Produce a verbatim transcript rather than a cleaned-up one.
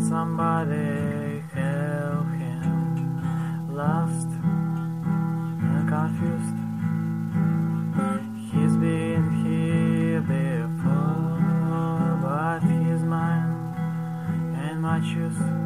somebody help him. Lost and confused. He's been here before, but he's mine and my choice.